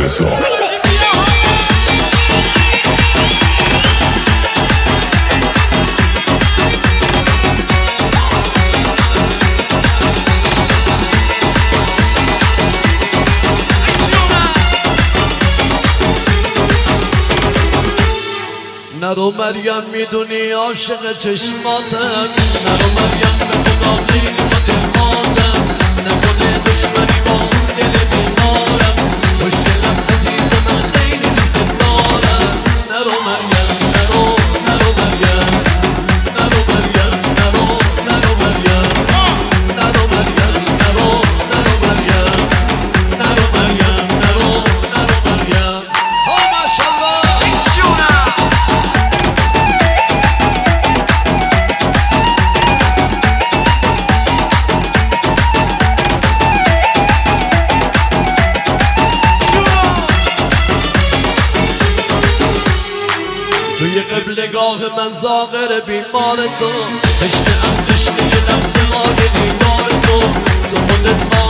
نرو مریم میدونی عاشق چشماتم، نرو مریم به خدا قیمت خاطم، نکنه دشمنی با اون دل بیمارم، خوشگلم عزیز من خیلی دوست دارم. نرو مریم نرو نرو مریم نرو مریم نرو نرو مریم نرو مریم نرو نرو مریم نرو مریم نرو نرو مریم. ها ماشاءالله توی قبلگاه من زاغر بیمار تو، تشنه ام تشنه لحظه های دیدار تو، تو خودت